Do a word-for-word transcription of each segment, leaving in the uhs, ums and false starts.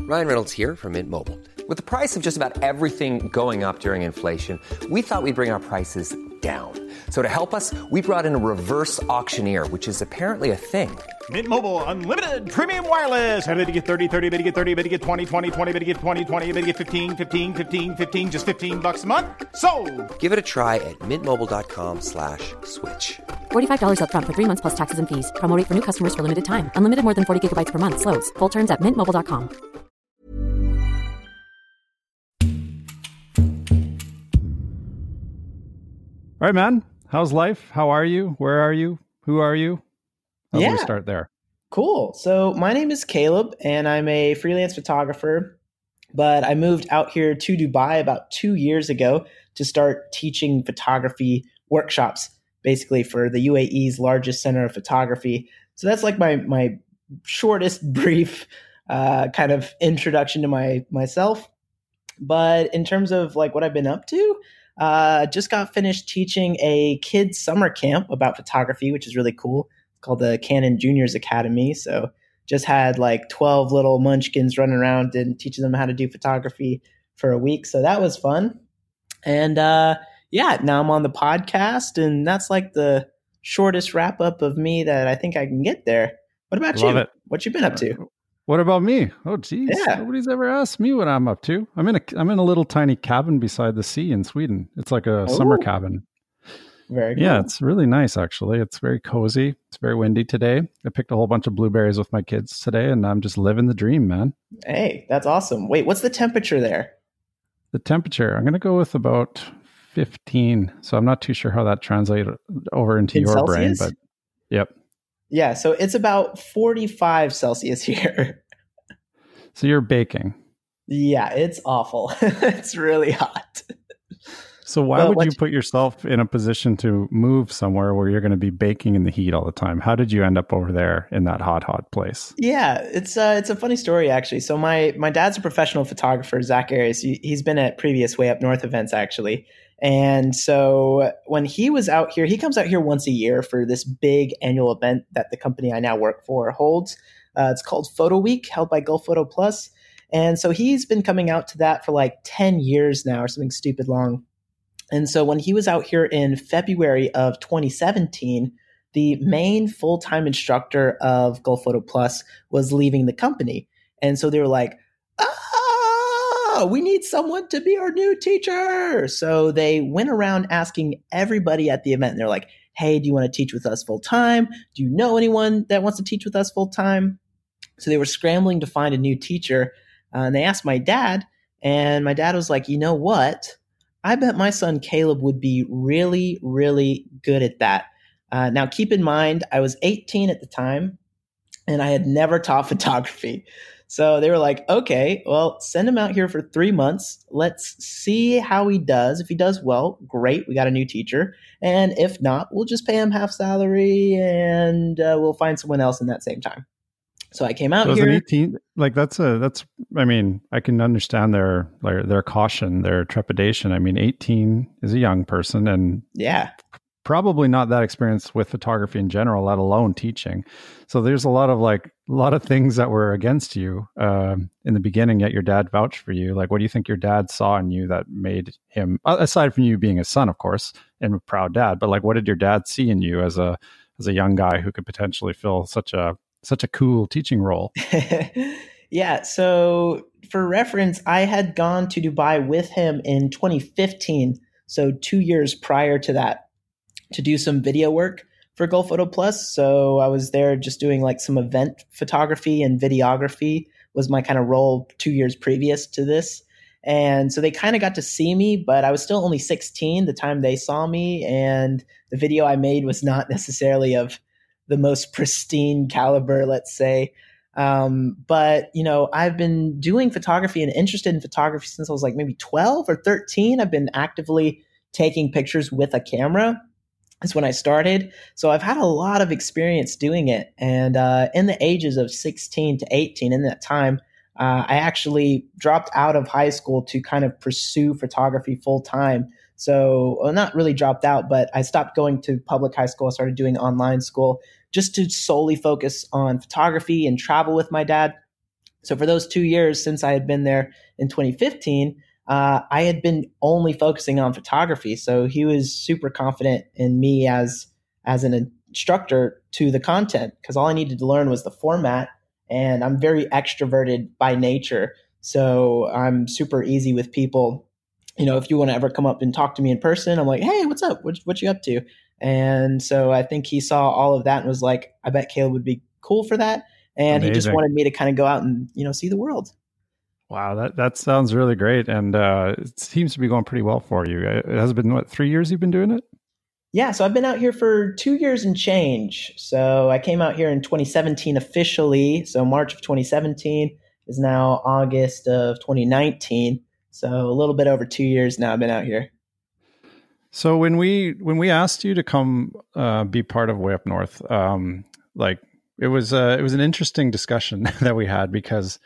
Ryan Reynolds here from Mint Mobile. With the price of just about everything going up during inflation, we thought we'd bring our prices down. So to help us, we brought in a reverse auctioneer, which is apparently a thing. Mint Mobile Unlimited Premium Wireless. How to get thirty, thirty, how to get thirty, how to get twenty, twenty, twenty, how to get twenty, twenty, how to get fifteen, fifteen, fifteen, fifteen, just fifteen bucks a month? Sold! Give it a try at mintmobile.com slash switch. forty-five dollars up front for three months plus taxes and fees. Promo rate for new customers for limited time. Unlimited more than forty gigabytes per month. Slows full terms at mint mobile dot com. All right, man. How's life? How are you? Where are you? Who are you? How yeah. do we start there? Cool. So my name is Caleb, and I'm a freelance photographer, but I moved out here to Dubai about two years ago to start teaching photography workshops, basically for the U A E's largest center of photography. So that's like my my shortest, brief uh, kind of introduction to my myself. But in terms of like what I've been up to, uh, just got finished teaching a kids summer camp about photography, which is really cool. It's called the Canon Juniors Academy. So just had like twelve little munchkins running around and teaching them how to do photography for a week. So that was fun. And uh, yeah, now I'm on the podcast, and that's like the shortest wrap up of me that I think I can get there. What about Love you? it. What you been up to? What about me? Oh, geez. Yeah. Nobody's ever asked me what I'm up to. I'm in a I'm in a little tiny cabin beside the sea in Sweden. It's like a Oh. summer cabin. Very cool. Yeah, it's really nice, actually. It's very cozy. It's very windy today. I picked a whole bunch of blueberries with my kids today, and I'm just living the dream, man. Hey, that's awesome. Wait, what's the temperature there? The temperature, I'm going to go with about fifteen. So I'm not too sure how that translates over into In your Celsius? brain, but yep. Yeah, so it's about forty-five Celsius here. So you're baking. Yeah, it's awful. It's really hot. So why Well, would what you you- put yourself in a position to move somewhere where you're going to be baking in the heat all the time? How did you end up over there in that hot, hot place? Yeah, it's uh, it's a funny story actually. So my my dad's a professional photographer, Zach Arias. He, he's been at previous Way Up North events actually, and so when he was out here, he comes out here once a year for this big annual event that the company I now work for holds. Uh, it's called Photo Week, held by Gulf Photo Plus, and so he's been coming out to that for like ten years now, or something stupid long. And so when he was out here in February of twenty seventeen, the main full-time instructor of Gulf Photo Plus was leaving the company. And so they were like, ah, we need someone to be our new teacher. So they went around asking everybody at the event. And they're like, hey, do you want to teach with us full-time? Do you know anyone that wants to teach with us full-time? So they were scrambling to find a new teacher. Uh, and they asked my dad. And my dad was like, you know what? I bet my son Caleb would be really, really good at that. Uh, now, keep in mind, I was eighteen at the time, and I had never taught photography. So they were like, okay, well, send him out here for three months. Let's see how he does. If he does well, great, we got a new teacher. And if not, we'll just pay him half salary, and uh, we'll find someone else in that same time. So I came out So as here. an eighteen, like that's a, that's, I mean, I can understand their, their, their caution, their trepidation. I mean, eighteen is a young person and Yeah. probably not that experienced with photography in general, let alone teaching. So there's a lot of like, a lot of things that were against you um, in the beginning, yet your dad vouched for you. Like, what do you think your dad saw in you that made him, aside from you being a son, of course, and a proud dad, but like, what did your dad see in you as a, as a young guy who could potentially fill such a, such a cool teaching role? Yeah. So for reference, I had gone to Dubai with him in twenty fifteen. So two years prior to that, to do some video work for Gulf Photo Plus. So I was there just doing like some event photography and videography was my kind of role two years previous to this. And so they kind of got to see me, but I was still only sixteen the time they saw me. And the video I made was not necessarily of the most pristine caliber, let's say. Um, but, you know, I've been doing photography and interested in photography since I was like maybe twelve or thirteen. I've been actively taking pictures with a camera. That's when I started. So I've had a lot of experience doing it. And uh, in the ages of sixteen to eighteen, in that time, uh, I actually dropped out of high school to kind of pursue photography full time. So well, not really dropped out, but I stopped going to public high school. I started doing online school just to solely focus on photography and travel with my dad. So for those two years since I had been there in twenty fifteen, uh, I had been only focusing on photography. So he was super confident in me as as an instructor to the content, because all I needed to learn was the format. And I'm very extroverted by nature. So I'm super easy with people. You know, if you want to ever come up and talk to me in person, I'm like, hey, what's up? What, what you up to? And so I think he saw all of that and was like, I bet Caleb would be cool for that. And Amazing. He just wanted me to kind of go out and, you know, see the world. Wow, that, that sounds really great. And uh, it seems to be going pretty well for you. It has been, what, three years you've been doing it? Yeah, so I've been out here for two years and change. So I came out here in twenty seventeen officially. So March of twenty seventeen is now August of twenty nineteen. So a little bit over two years now I've been out here. So when we when we asked you to come uh, be part of Way Up North, um, like it was uh, it was an interesting discussion that we had, because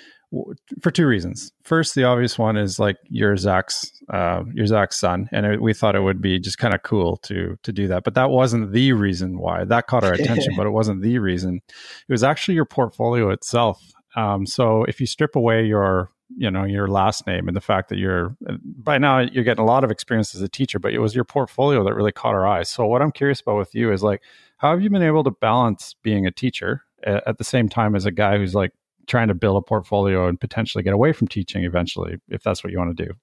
for two reasons. First, the obvious one is like you're Zach's uh, you're Zach's son, and it, we thought it would be just kind of cool to to do that. But that wasn't the reason why. That caught our attention, but it wasn't the reason. It was actually your portfolio itself. Um, so if you strip away your you know your last name and the fact that you're by now you're getting a lot of experience as a teacher, but it was your portfolio that really caught our eyes. So what I'm curious about with you is like, how have you been able to balance being a teacher at the same time as a guy who's like trying to build a portfolio and potentially get away from teaching eventually, if that's what you want to do?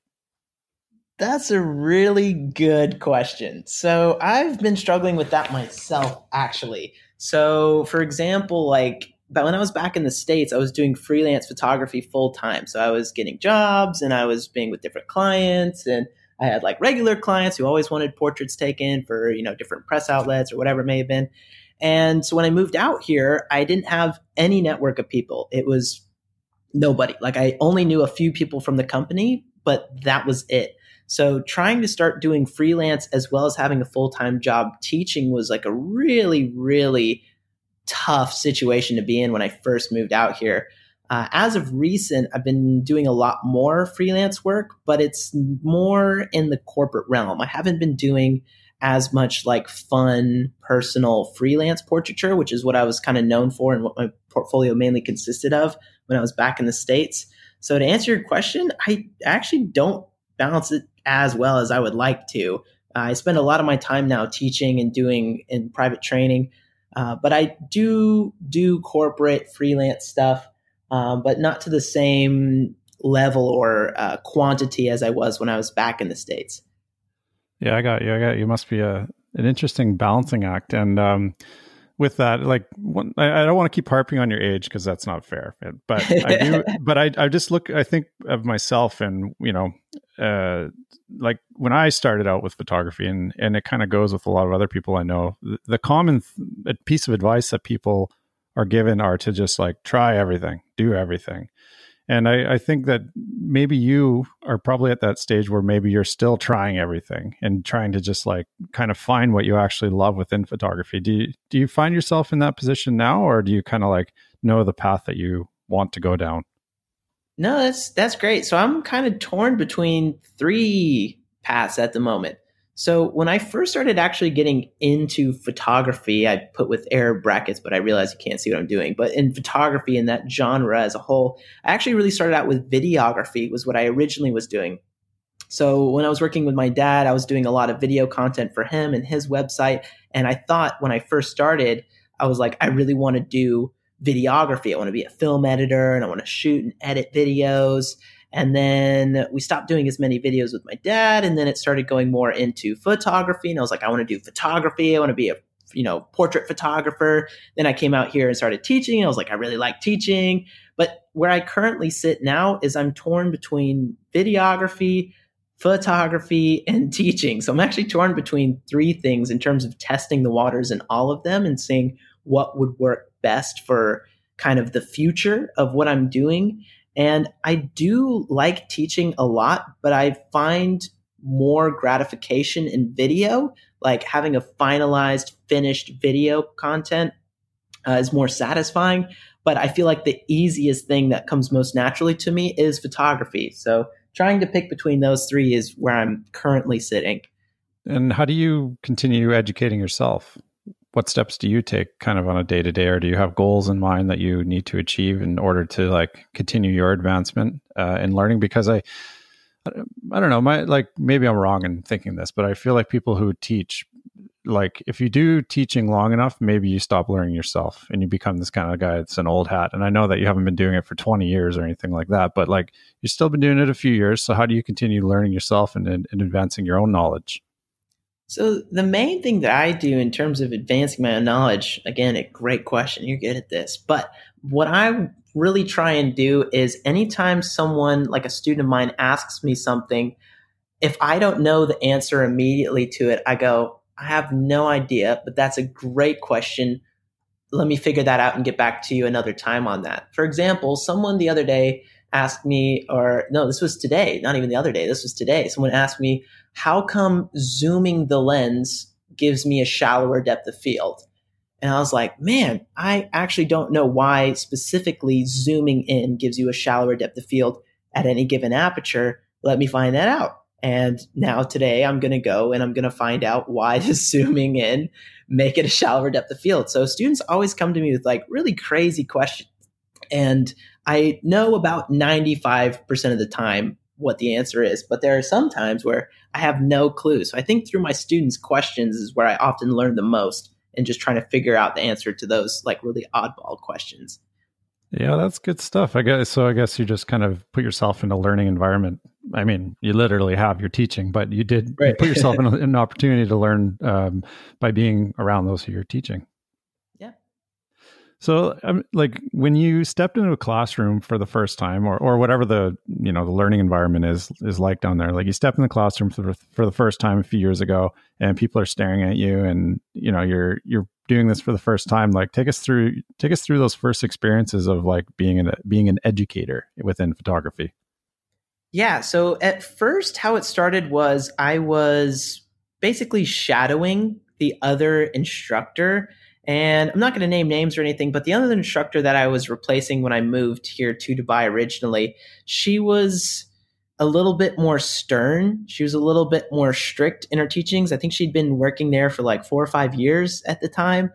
That's a really good question. So I've been struggling with that myself, actually. So for example, like but when I was back in the States, I was doing freelance photography full time. So I was getting jobs and I was being with different clients, and I had like regular clients who always wanted portraits taken for, you know, different press outlets or whatever it may have been. And so when I moved out here, I didn't have any network of people. It was nobody. Like I only knew a few people from the company, but that was it. So trying to start doing freelance as well as having a full-time job teaching was like a really, really tough situation to be in when I first moved out here. Uh, as of recent, I've been doing a lot more freelance work, but it's more in the corporate realm. I haven't been doing as much like fun, personal freelance portraiture, which is what I was kind of known for and what my portfolio mainly consisted of when I was back in the States. So to answer your question, I actually don't balance it as well as I would like to. Uh, I spend a lot of my time now teaching and doing in private training, uh, but I do do corporate freelance stuff, um, but not to the same level or uh, quantity as I was when I was back in the States. Yeah, I got you. I got you. It must be a an interesting balancing act. And um, with that, like, one, I, I don't want to keep harping on your age because that's not fair. But I do. But I, I just look. I think of myself, and you know, uh, like when I started out with photography, and and it kind of goes with a lot of other people I know. The, the common th- piece of advice that people are given are to just like try everything, do everything. And I, I think that maybe you are probably at that stage where maybe you're still trying everything and trying to just like kind of find what you actually love within photography. Do you, do you find yourself in that position now, or do you kind of like know the path that you want to go down? No, that's, that's great. So I'm kind of torn between three paths at the moment. So when I first started actually getting into photography, I put with air brackets, but I realize you can't see what I'm doing. But in photography, in that genre as a whole, I actually really started out with videography was what I originally was doing. So when I was working with my dad, I was doing a lot of video content for him and his website. And I thought when I first started, I was like, I really want to do videography. I want to be a film editor and I want to shoot and edit videos. And then we stopped doing as many videos with my dad. And then it started going more into photography. And I was like, I want to do photography. I want to be a, you know, portrait photographer. Then I came out here and started teaching. And I was like, I really like teaching. But where I currently sit now is I'm torn between videography, photography, and teaching. So I'm actually torn between three things in terms of testing the waters in all of them and seeing what would work best for kind of the future of what I'm doing. And I do like teaching a lot, but I find more gratification in video, like having a finalized, finished video content uh, is more satisfying. But I feel like the easiest thing that comes most naturally to me is photography. So trying to pick between those three is where I'm currently sitting. And how do you continue educating yourself? what steps do you take kind of on a day to day, or do you have goals in mind that you need to achieve in order to like continue your advancement uh, in learning? Because I, I don't know, my like maybe I'm wrong in thinking this, but I feel like people who teach, like if you do teaching long enough, maybe you stop learning yourself and you become this kind of guy that's an old hat. And I know that you haven't been doing it for twenty years or anything like that, but like you've still been doing it a few years. So how do you continue learning yourself and, and advancing your own knowledge? So the main thing that I do in terms of advancing my own knowledge, again, a great question. You're good at this. But what I really try and do is anytime someone, like a student of mine, asks me something, if I don't know the answer immediately to it, I go, I have no idea, but that's a great question. Let me figure that out and get back to you another time on that. For example, someone the other day asked me, or no, this was today, not even the other day, this was today. Someone asked me, how come zooming the lens gives me a shallower depth of field? And I was like, man, I actually don't know why specifically zooming in gives you a shallower depth of field at any given aperture. Let me find that out. And now today I'm going to go and I'm going to find out why does zooming in make it a shallower depth of field. So students always come to me with like really crazy questions. And I know about ninety-five percent of the time what the answer is, but there are some times where I have no clue. So I think through my students' questions is where I often learn the most, and just trying to figure out the answer to those like really oddball questions. Yeah, that's good stuff. I guess so. I guess you just kind of put yourself in a learning environment. I mean, you literally have your teaching, but you did right. you put yourself in, a, in an opportunity to learn um, by being around those who you're teaching. Yeah. So, um, like when you stepped into a classroom for the first time, or or whatever the you know the learning environment is is like down there, like you step in the classroom for the, for the first time a few years ago, and people are staring at you, and you know you're you're doing this for the first time. Like take us through take us through those first experiences of like being an being an educator within photography. Yeah. So at first, how it started was I was basically shadowing the other instructor. And I'm not going to name names or anything, but the other instructor that I was replacing when I moved here to Dubai originally, she was a little bit more stern. She was a little bit more strict in her teachings. I think she'd been working there for like four or five years at the time.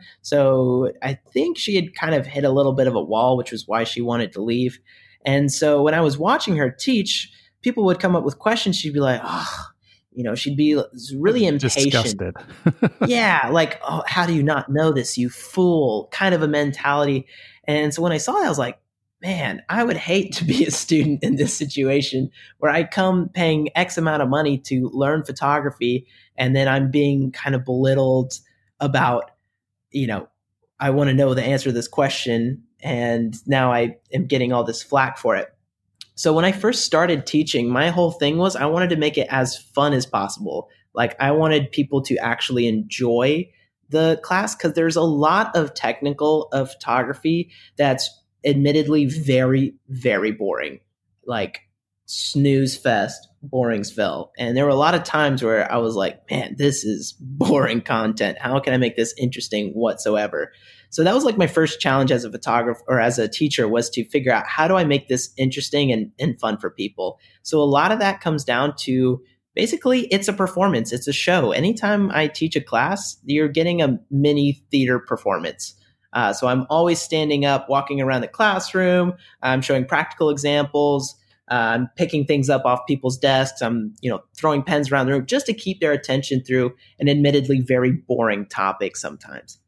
So I think she had kind of hit a little bit of a wall, which was why she wanted to leave. And so when I was watching her teach, people would come up with questions. She'd be like, oh, you know, she'd be really impatient. Disgusted. Yeah. Like, oh, how do you not know this, you fool? Kind of a mentality. And so when I saw that, I was like, man, I would hate to be a student in this situation where I come paying X amount of money to learn photography, and then I'm being kind of belittled about, you know, I want to know the answer to this question, and now I am getting all this flack for it. So when I first started teaching, my whole thing was I wanted to make it as fun as possible. Like I wanted people to actually enjoy the class, because there's a lot of technical of photography that's admittedly very, very boring. Like snooze fest, boringsville. And there were a lot of times where I was like, man, this is boring content. How can I make this interesting whatsoever? So that was like my first challenge as a photographer or as a teacher, was to figure out how do I make this interesting and, and fun for people? So a lot of that comes down to basically it's a performance. It's a show. Anytime I teach a class, you're getting a mini theater performance. Uh, so I'm always standing up, walking around the classroom. I'm showing practical examples. Uh, I'm picking things up off people's desks. I'm, you know, throwing pens around the room just to keep their attention through an admittedly very boring topic sometimes.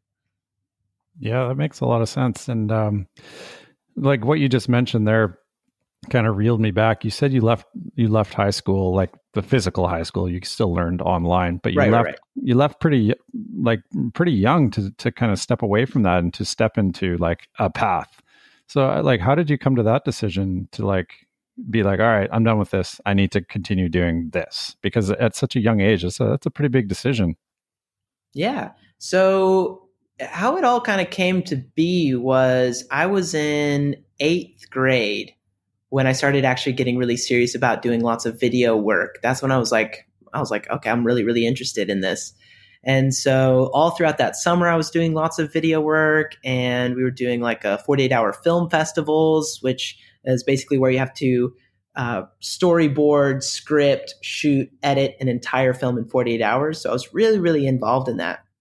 Yeah, that makes a lot of sense. And um, like what you just mentioned there kind of reeled me back. You said you left you left high school, like the physical high school. You still learned online, but you right, left right, right. you left pretty like pretty young to to kind of step away from that and to step into like a path. So like, how did you come to that decision to like be like, all right, I'm done with this. I need to continue doing this? Because at such a young age, it's a, that's a pretty big decision. Yeah. So how it all kind of came to be was I was in eighth grade when I started actually getting really serious about doing lots of video work. That's when I was like, I was like, okay, I'm really, really interested in this. And so all throughout that summer, I was doing lots of video work, and we were doing like a forty-eight hour film festivals, which is basically where you have to uh, storyboard, script, shoot, edit an entire film in forty-eight hours. So I was really, really involved in that.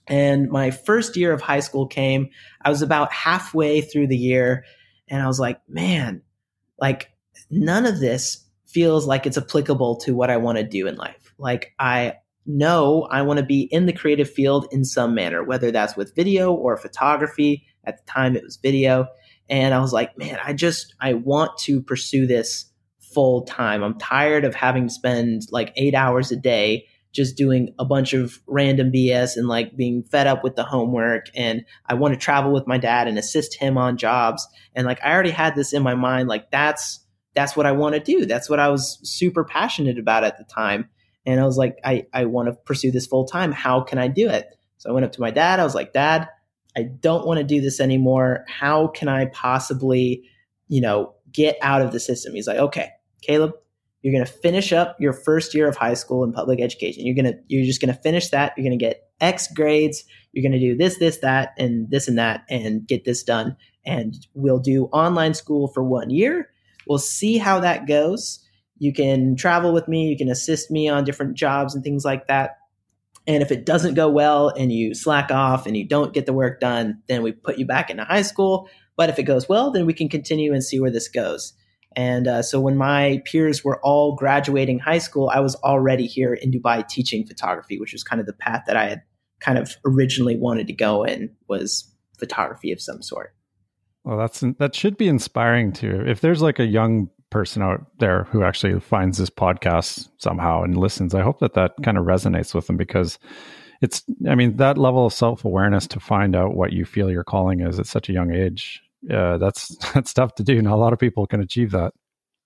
And my first year of high school came. I was about halfway through the year, and I was like, man, like none of this feels like it's applicable to what I want to do in life. Like I know I want to be in the creative field in some manner, whether that's with video or photography. At the time it was video. And I was like, man, I just, I want to pursue this full time. I'm tired of having to spend like eight hours a day just doing a bunch of random B S and like being fed up with the homework. And I want to travel with my dad and assist him on jobs. And like, I already had this in my mind. Like that's, that's what I want to do. That's what I was super passionate about at the time. And I was like, I, I want to pursue this full time. How can I do it? So I went up to my dad. I was like, Dad, I don't want to do this anymore. How can I possibly, you know, get out of the system? He's like, okay, Caleb, you're going to finish up your first year of high school in public education. You're going to, you're just going to finish that. You're going to get X grades. You're going to do this, this, that, and this and that, and get this done. And we'll do online school for one year. We'll see how that goes. You can travel with me. You can assist me on different jobs and things like that. And if it doesn't go well and you slack off and you don't get the work done, then we put you back into high school. But if it goes well, then we can continue and see where this goes. And uh, so when my peers were all graduating high school, I was already here in Dubai teaching photography, which was kind of the path that I had kind of originally wanted to go in, was photography of some sort. Well, that's that should be inspiring too. If there's like a young person out there who actually finds this podcast somehow and listens, I hope that that kind of resonates with them, because it's, I mean, that level of self-awareness to find out what you feel your calling is at such a young age. Uh, that's that's tough to do. Not a lot of people can achieve that.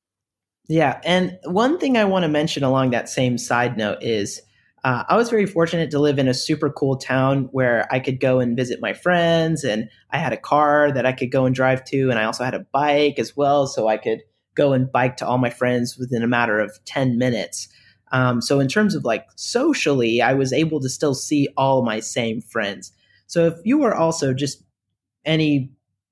Yeah. And one thing I want to mention along that same side note is uh, I was very fortunate to live in a super cool town where I could go and visit my friends, and I had a car that I could go and drive to. And I also had a bike as well. So I could go and bike to all my friends within a matter of ten minutes. Um, so in terms of like socially, I was able to still see all my same friends. So if you were also just any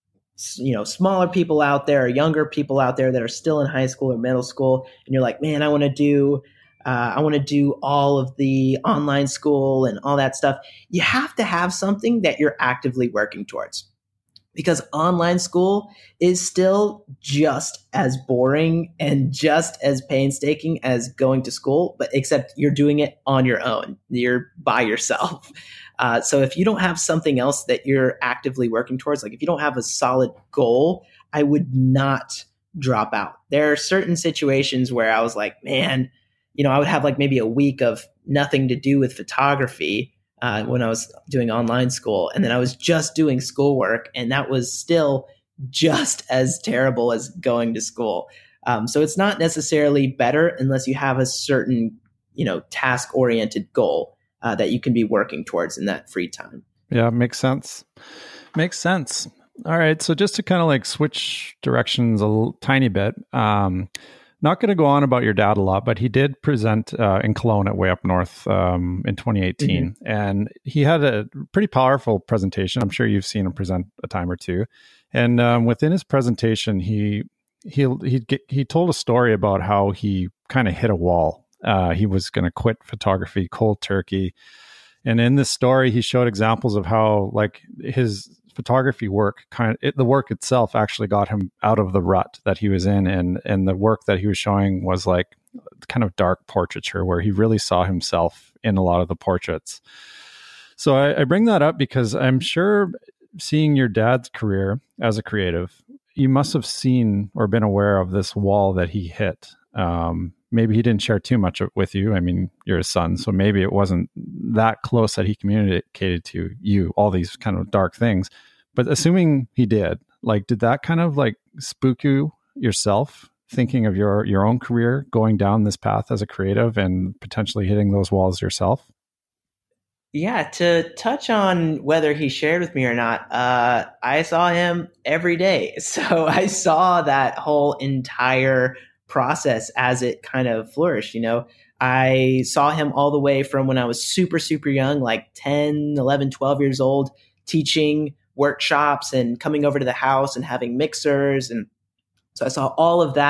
you know, smaller people out there or younger people out there that are still in high school or middle school, and you're like, man, I want to do, uh, I want to do all of the online school and all that stuff. You have to have something that you're actively working towards, because online school is still just as boring and just as painstaking as going to school, but except you're doing it on your own. You're by yourself. Uh, so if you don't have something else that you're actively working towards, like if you don't have a solid goal, I would not drop out. There are certain situations where I was like, man, you know, I would have like maybe a week of nothing to do with photography uh, when I was doing online school. And then I was just doing schoolwork, and that was still just as terrible as going to school. Um, so it's not necessarily better unless you have a certain, you know, task-oriented goal Uh, that you can be working towards in that free time. Yeah, makes sense. Makes sense. All right. So just to kind of like switch directions a little, tiny bit, um, not going to go on about your dad a lot, but he did present uh, in Cologne at Way Up North um, in twenty eighteen. Mm-hmm. And he had a pretty powerful presentation. I'm sure you've seen him present a time or two. And um, within his presentation, he, he, he, he told a story about how he kind of hit a wall. Uh, he was going to quit photography cold turkey. And in this story, he showed examples of how like his photography work, kind of it, the work itself actually got him out of the rut that he was in. And, and the work that he was showing was like kind of dark portraiture where he really saw himself in a lot of the portraits. So I, I bring that up because I'm sure seeing your dad's career as a creative, you must have seen or been aware of this wall that he hit. Um, maybe he didn't share too much with you. I mean, you're his son, so maybe it wasn't that close that he communicated to you all these kind of dark things. But assuming he did, like, did that kind of like spook you yourself, thinking of your your own career going down this path as a creative and potentially hitting those walls yourself? Yeah, to touch on whether he shared with me or not, uh, I saw him every day. So I saw that whole entire process as it kind of flourished. You know, I saw him all the way from when I was super, super young, like ten, eleven, twelve years old, teaching workshops and coming over to the house and having mixers. And so I saw all of that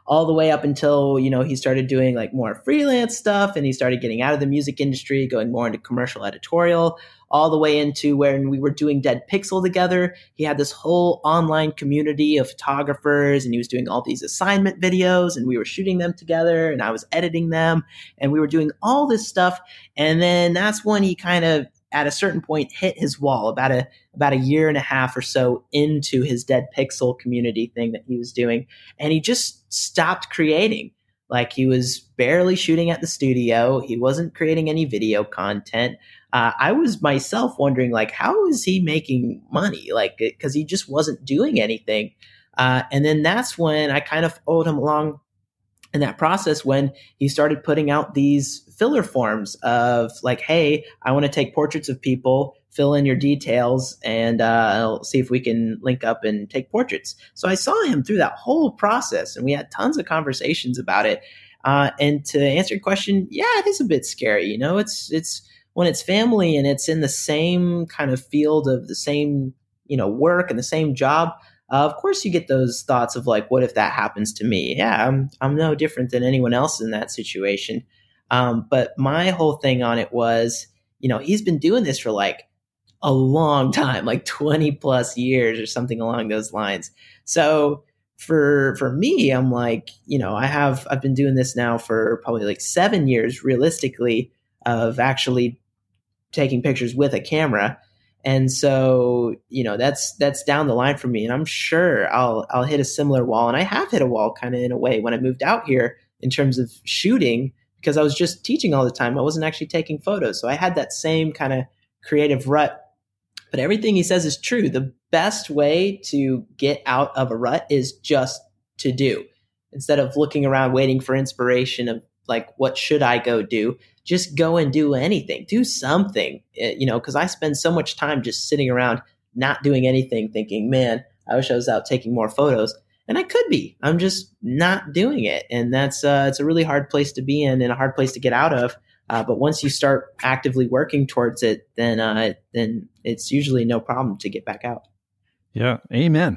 all the way up until, you know, he started doing like more freelance stuff and he started getting out of the music industry, going more into commercial editorial, all the way into when we were doing Dead Pixel together. He had this whole online community of photographers and he was doing all these assignment videos and we were shooting them together and I was editing them and we were doing all this stuff. And then that's when he kind of, at a certain point, hit his wall about a about a year and a half or so into his Dead Pixel community thing that he was doing. And he just stopped creating. Like he was barely shooting at the studio. He wasn't creating any video content. Uh, I was myself wondering, like, how is he making money? Like, because he just wasn't doing anything. Uh, and then that's when I kind of followed him along in that process when he started putting out these filler forms of like, hey, I want to take portraits of people, fill in your details, and uh, I'll see if we can link up and take portraits. So I saw him through that whole process and we had tons of conversations about it. Uh, and to answer your question, yeah, it is a bit scary. You know, it's, it's when it's family and it's in the same kind of field of the same, you know, work and the same job. Uh, of course, you get those thoughts of like, what if that happens to me? Yeah, I'm I'm no different than anyone else in that situation. Um, but my whole thing on it was, you know, he's been doing this for like a long time, like twenty plus years or something along those lines. So for for me, I'm like, you know, I have I've been doing this now for probably like seven years realistically of actually taking pictures with a camera. And so, you know, that's that's down the line for me. And I'm sure I'll I'll hit a similar wall. And I have hit a wall kind of in a way when I moved out here in terms of shooting, because I was just teaching all the time. I wasn't actually taking photos. So I had that same kind of creative rut. But everything he says is true. The best way to get out of a rut is just to do. Instead of looking around waiting for inspiration of like, what should I go do? Just go and do anything, do something, you know, because I spend so much time just sitting around not doing anything thinking, man, I wish I was out taking more photos. And I could be. I'm just not doing it. And that's uh, it's a really hard place to be in and a hard place to get out of. Uh, but once you start actively working towards it, then uh, then it's usually no problem to get back out. Yeah. Amen.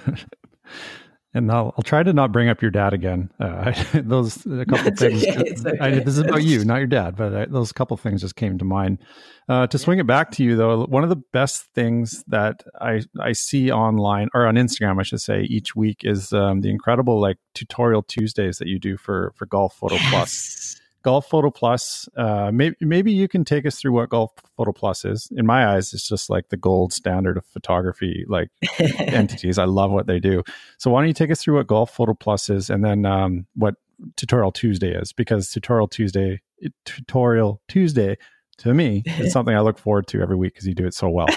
And I'll, I'll try to not bring up your dad again. Uh, I, those a couple of things. Okay, okay. I, this is about you, not your dad, but I, those couple of things just came to mind. Uh, to swing it back to you, though, one of the best things that I I see online or on Instagram, I should say, each week is um, the incredible like tutorial Tuesdays that you do for for Golf Photo Yes. Plus. Golf Photo Plus. Uh, maybe maybe you can take us through what Golf Photo Plus is. In my eyes, it's just like the gold standard of photography, like entities. I love what they do. So why don't you take us through what Golf Photo Plus is, and then um, what Tutorial Tuesday is? Because Tutorial Tuesday, Tutorial Tuesday, to me, is something I look forward to every week because you do it so well.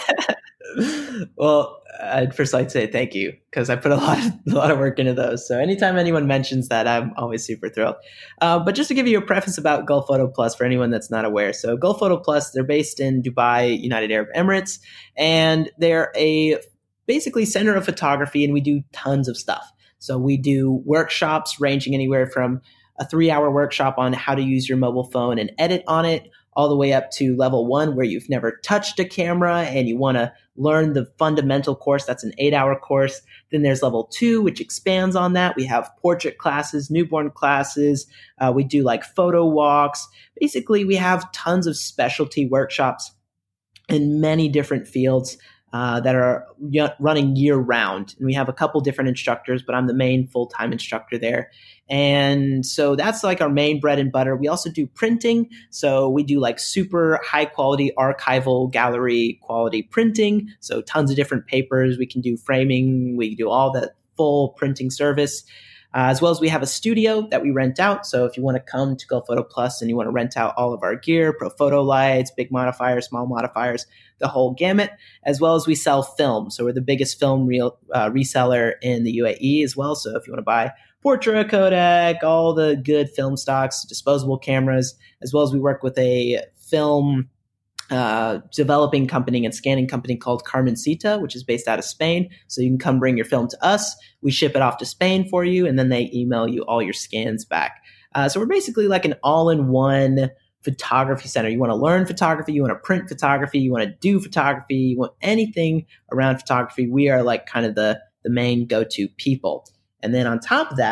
Well, I'd first like to say thank you because I put a lot, of, a lot of work into those. So anytime anyone mentions that, I'm always super thrilled. Uh, but just to give you a preface about Gulf Photo Plus for anyone that's not aware. So Gulf Photo Plus, they're based in Dubai, United Arab Emirates, and they're a basically center of photography, and we do tons of stuff. So we do workshops ranging anywhere from a three-hour workshop on how to use your mobile phone and edit on it, all the way up to level one where you've never touched a camera and you want to learn the fundamental course. That's an eight-hour course. Then there's level two, which expands on that. We have portrait classes, newborn classes. Uh, we do like photo walks. Basically, we have tons of specialty workshops in many different fields uh, that are y- running year-round. And we have a couple different instructors, but I'm the main full-time instructor there. And so that's like our main bread and butter. We also do printing. So we do like super high quality archival gallery quality printing. So tons of different papers. We can do framing. We do all that full printing service. Uh, as well as we have a studio that we rent out. So if you want to come to Gulf Photo Plus and you want to rent out all of our gear, pro photo lights, big modifiers, small modifiers, the whole gamut, as well as we sell film. So we're the biggest film real, uh, reseller in the U A E as well. So if you want to buy Portra, Kodak, all the good film stocks, disposable cameras, as well as we work with a film uh, developing company and scanning company called Carmencita, which is based out of Spain. So you can come bring your film to us. We ship it off to Spain for you, and then they email you all your scans back. Uh, so we're basically like an all-in-one photography center. You want to learn photography, you want to print photography, you want to do photography, you want anything around photography. We are like kind of the, the main go-to people. And then on top of that,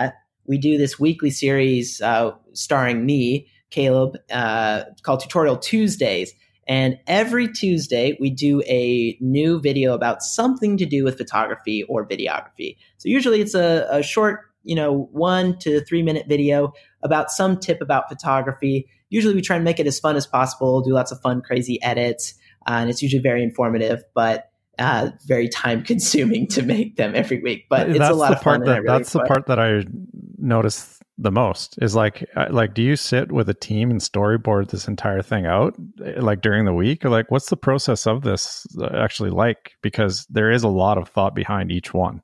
we do this weekly series uh, starring me, Caleb, uh, called Tutorial Tuesdays. And every Tuesday, we do a new video about something to do with photography or videography. So usually it's a, a short, you know, one to three minute video about some tip about photography. Usually we try and make it as fun as possible, do lots of fun, crazy edits. Uh, and it's usually very informative, but uh, very time consuming to make them every week. But it's that's a lot the of part fun. That, and I really that's the part that I notice the most is like, like, do you sit with a team and storyboard this entire thing out like during the week, or like, what's the process of this actually like? Because there is a lot of thought behind each one.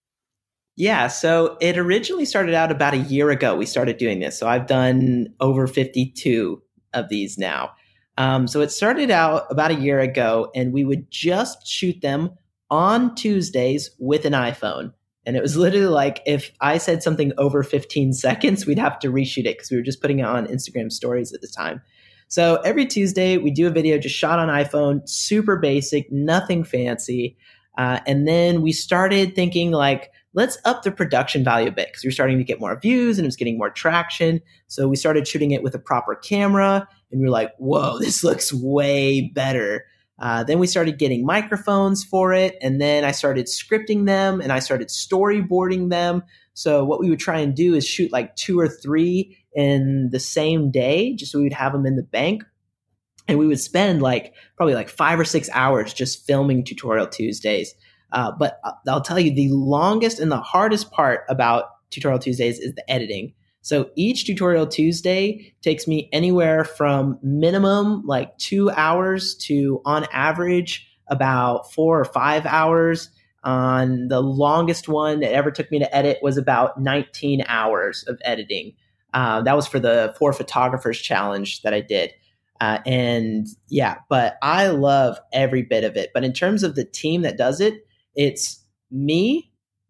Yeah. So it originally started out about a year ago. We started doing this. So I've done over fifty-two of these now. Um, so it started out about a year ago, and we would just shoot them on Tuesdays with an iPhone. And it was literally like, if I said something over fifteen seconds, we'd have to reshoot it because we were just putting it on Instagram stories at the time. So every Tuesday we do a video just shot on iPhone, super basic, nothing fancy. Uh, and then we started thinking like, let's up the production value a bit because we were starting to get more views and it was getting more traction. So we started shooting it with a proper camera and we were like, whoa, this looks way better. Uh, then we started getting microphones for it. And then I started scripting them and I started storyboarding them. So what we would try and do is shoot like two or three in the same day, just so we would have them in the bank. And we would spend like probably like five or six hours just filming Tutorial Tuesdays. Uh, but I'll tell you, the longest and the hardest part about Tutorial Tuesdays is the editing. So each Tutorial Tuesday takes me anywhere from minimum like two hours to on average about four or five hours. On the longest one that ever took me to edit was about nineteen hours of editing. Uh, that was for the Four Photographers Challenge that I did. Uh, and yeah, but I love every bit of it. But in terms of the team that does it, it's me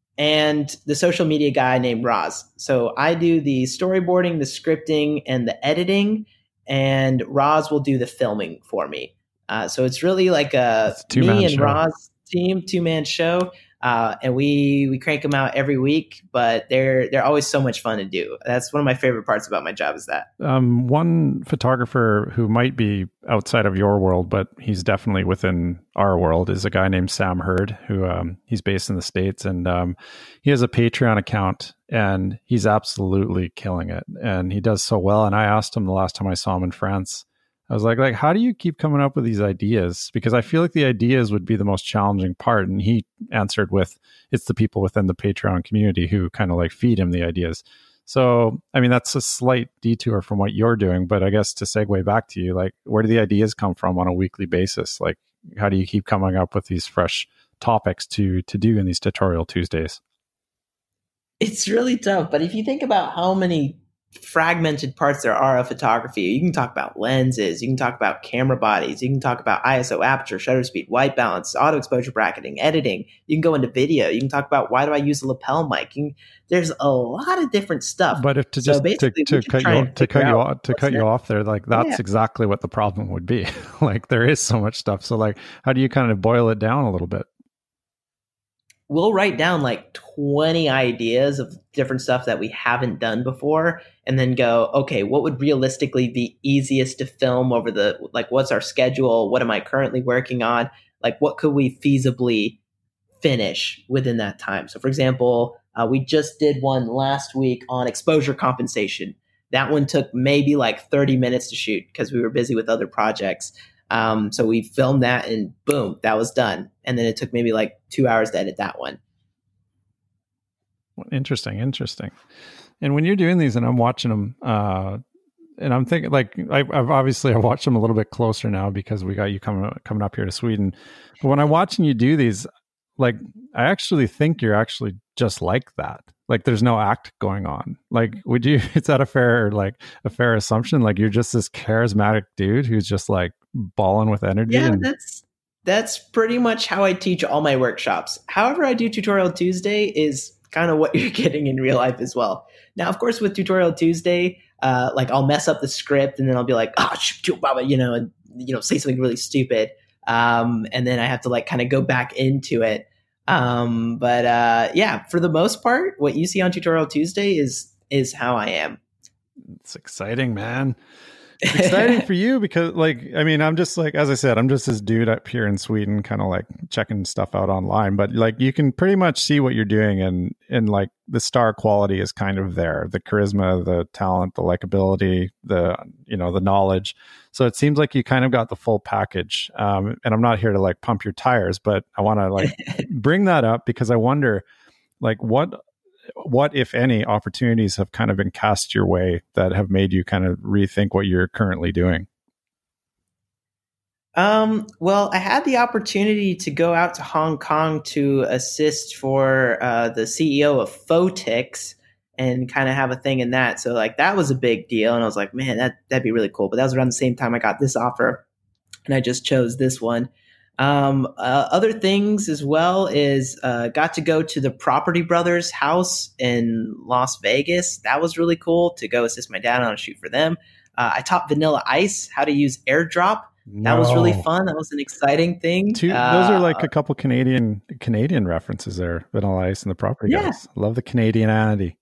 and the social media guy named Roz. So I do the storyboarding, the scripting, and the editing, and Roz will do the filming for me. Uh, so it's really like a me and show. Roz team, two-man show. Uh, and we we crank them out every week, but they're they're always so much fun to do. That's one of my favorite parts about my job is that. Um, one photographer who might be outside of your world, but he's definitely within our world, is a guy named Sam Hurd, who um, he's based in the States, and um, he has a Patreon account, and he's absolutely killing it, and he does so well. And I asked him the last time I saw him in France, I was like, like, how do you keep coming up with these ideas? Because I feel like the ideas would be the most challenging part. And he answered with, it's the people within the Patreon community who kind of like feed him the ideas. So, I mean, that's a slight detour from what you're doing. But I guess to segue back to you, like, where do the ideas come from on a weekly basis? Like, how do you keep coming up with these fresh topics to to do in these Tutorial Tuesdays? It's really tough. But if you think about how many fragmented parts there are of photography, you can talk about lenses, you can talk about camera bodies, you can talk about I S O, aperture, shutter speed, white balance, auto exposure bracketing, editing. You can go into video. You can talk about why do I use a lapel mic. You can, there's a lot of different stuff. But if to just so to, to cut you to cut you off, to cut you off there, like that's yeah. exactly what the problem would be. Like there is so much stuff. So like, how do you kind of boil it down a little bit? We'll write down like twenty ideas of different stuff that we haven't done before and then go, okay, what would realistically be easiest to film over the, like, what's our schedule? What am I currently working on? Like, what could we feasibly finish within that time? So for example, uh, we just did one last week on exposure compensation. That one took maybe like thirty minutes to shoot because we were busy with other projects. Um, so we filmed that and boom, that was done. And then it took maybe like two hours to edit that one. Interesting. Interesting. And when you're doing these and I'm watching them, uh, and I'm thinking like, I, I've obviously I watched them a little bit closer now because we got you coming, coming up here to Sweden. But when I'm watching you do these, like, I actually think you're actually just like that. Like there's no act going on. Like, would you, is that a fair, like a fair assumption? Like you're just this charismatic dude who's just like balling with energy. Yeah, and- that's, that's pretty much how I teach all my workshops. However I do Tutorial Tuesday is kind of what you're getting in real life as well. Now, of course, with Tutorial Tuesday, uh, like I'll mess up the script and then I'll be like, oh, you know, and, you know, say something really stupid. Um, and then I have to like kind of go back into it. Um, but, uh, yeah, for the most part, what you see on Tutorial Tuesday is is how I am. It's exciting, man. It's exciting for you because, like, I mean, I'm just like, as I said, I'm just this dude up here in Sweden, kind of like checking stuff out online. But like, you can pretty much see what you're doing, and and like the star quality is kind of there, the charisma, the talent, the likability, the you know the knowledge. So it seems like you kind of got the full package. Um, and I'm not here to like pump your tires, but I want to like bring that up because I wonder, like, what. What, if any, opportunities have kind of been cast your way that have made you kind of rethink what you're currently doing? Um, well, I had the opportunity to go out to Hong Kong to assist for uh, the C E O of Photix and kind of have a thing in that. So like that was a big deal. And I was like, man, that, that'd be really cool. But that was around the same time I got this offer and I just chose this one. Um, uh, other things as well is uh, got to go to the Property Brothers house in Las Vegas. That was really cool to go assist my dad on a shoot for them. Uh, I taught Vanilla Ice how to use AirDrop. No. That was really fun. That was an exciting thing. Two, uh, those are like a couple Canadian Canadian references there. Vanilla Ice and the Property yeah. Guys. Love the Canadianity.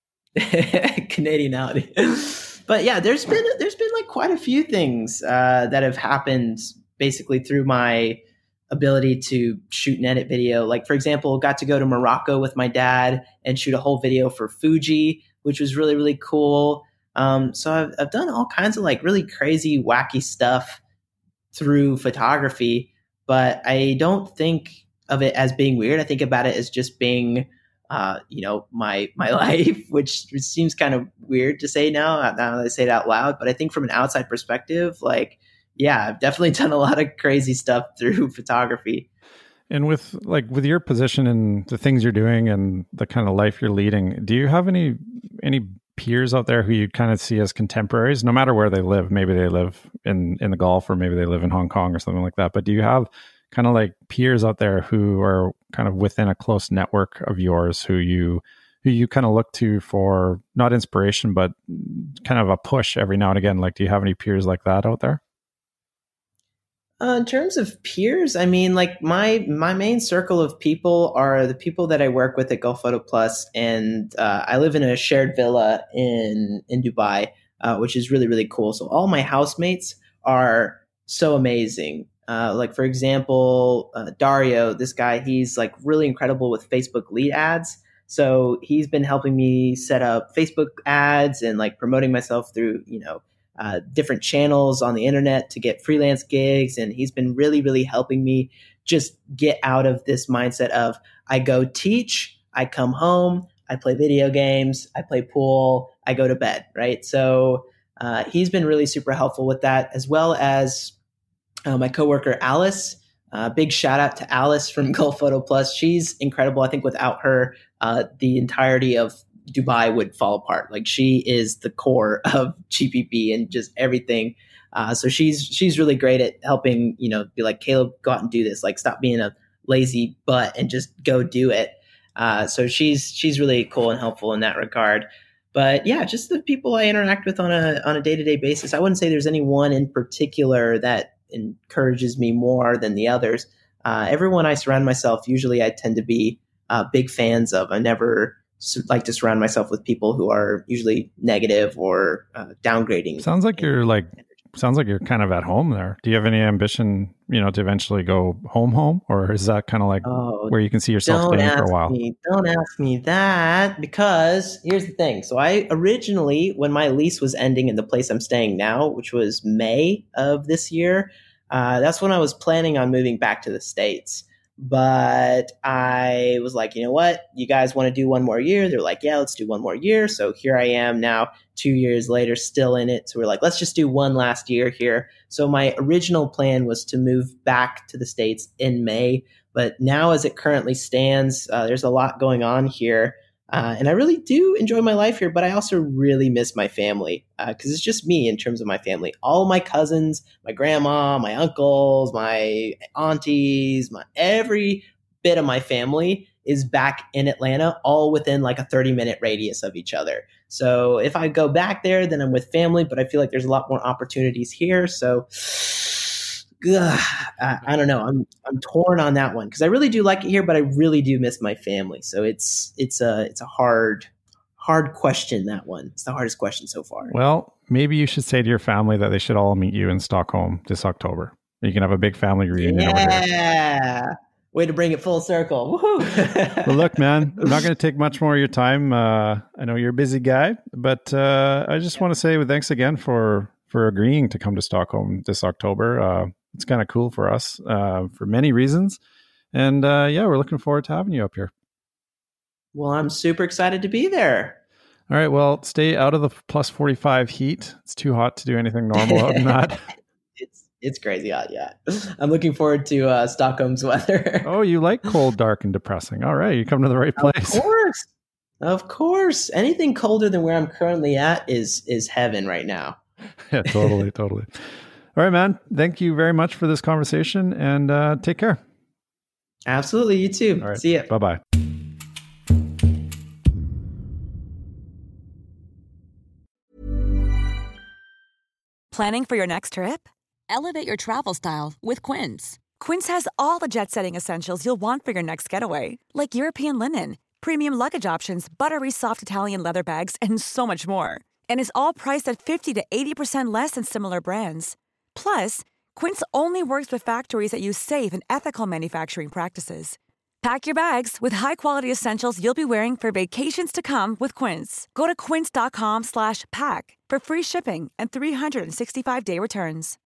Canadianity. But yeah, there's been there's been like quite a few things uh, that have happened basically through my ability to shoot and edit video. Like, for example, got to go to Morocco with my dad and shoot a whole video for Fuji, which was really, really cool. Um, so I've, I've done all kinds of like really crazy, wacky stuff through photography, but I don't think of it as being weird. I think about it as just being, uh, you know, my, my life, which seems kind of weird to say now, now that I say it out loud. But I think from an outside perspective, like, yeah, I've definitely done a lot of crazy stuff through photography. And with like with your position and the things you're doing and the kind of life you're leading, do you have any any peers out there who you kind of see as contemporaries, no matter where they live? Maybe they live in in the Gulf, or maybe they live in Hong Kong or something like that. But do you have kind of like peers out there who are kind of within a close network of yours who you who you kind of look to for not inspiration, but kind of a push every now and again? Like, do you have any peers like that out there? Uh, in terms of peers, I mean, like my my main circle of people are the people that I work with at Gulf Photo Plus, and uh, I live in a shared villa in in Dubai, uh, which is really, really cool. So all my housemates are so amazing. Uh, like, for example, uh, Dario, this guy, he's like really incredible with Facebook lead ads. So he's been helping me set up Facebook ads and like promoting myself through, you know, Uh, different channels on the internet to get freelance gigs. And he's been really, really helping me just get out of this mindset of I go teach, I come home, I play video games, I play pool, I go to bed, right? So uh, he's been really super helpful with that, as well as uh, my coworker, Alice. Uh, big shout out to Alice from Gulf Photo Plus. She's incredible. I think without her, uh, the entirety of Dubai would fall apart. Like, she is the core of G P P and just everything. Uh, so she's she's really great at helping, you know, be like, Caleb, go out and do this. Like, stop being a lazy butt and just go do it. Uh, so she's she's really cool and helpful in that regard. But yeah, just the people I interact with on a on a day to day basis. I wouldn't say there's any one in particular that encourages me more than the others. Uh, everyone I surround myself, usually I tend to be uh, big fans of. I never like to surround myself with people who are usually negative or uh, downgrading. Sounds like you're like, sounds like you're kind of at home there. Do you have any ambition, you know, to eventually go home home, or is that kind of like oh, where you can see yourself staying for a while? Me, don't ask me that, because here's the thing. So I originally, when my lease was ending in the place I'm staying now, which was May of this year, uh, that's when I was planning on moving back to the States. But I was like, you know what? You guys want to do one more year? They're like, yeah, let's do one more year. So here I am now, two years later, still in it. So we're like, let's just do one last year here. So my original plan was to move back to the States in May. But now, as it currently stands, uh, there's a lot going on here. Uh, and I really do enjoy my life here, but I also really miss my family, because uh, it's just me in terms of my family. All my cousins, my grandma, my uncles, my aunties, my every bit of my family is back in Atlanta, all within like a thirty minute radius of each other. So if I go back there, then I'm with family, but I feel like there's a lot more opportunities here. So ugh, I, I don't know. I'm I'm torn on that one, because I really do like it here, but I really do miss my family. So it's it's a it's a hard hard question, that one. It's the hardest question so far. Well, maybe you should say to your family that they should all meet you in Stockholm this October. You can have a big family reunion yeah. over here. Yeah. Way to bring it full circle. Woohoo. Well, look, man, I'm not going to take much more of your time. Uh, I know you're a busy guy, but uh, I just want to say thanks again for, for agreeing to come to Stockholm this October. Uh, it's kind of cool for us uh, for many reasons. And uh, yeah, we're looking forward to having you up here. Well, I'm super excited to be there. All right. Well, stay out of the plus forty-five heat. It's too hot to do anything normal other than that. It's it's crazy hot, yeah. I'm looking forward to uh, Stockholm's weather. Oh, you like cold, dark, and depressing. All right. You come to the right place. Of course. Of course. Anything colder than where I'm currently at is is heaven right now. Yeah, totally, totally. All right, man. Thank you very much for this conversation, and uh, take care. Absolutely. You too. All right. See ya. Bye-bye. Planning for your next trip? Elevate your travel style with Quince. Quince has all the jet-setting essentials you'll want for your next getaway, like European linen, premium luggage options, buttery soft Italian leather bags, and so much more. And is all priced at fifty to eighty percent less than similar brands. Plus, Quince only works with factories that use safe and ethical manufacturing practices. Pack your bags with high-quality essentials you'll be wearing for vacations to come with Quince. Go to quince.com slash pack for free shipping and three sixty-five day returns.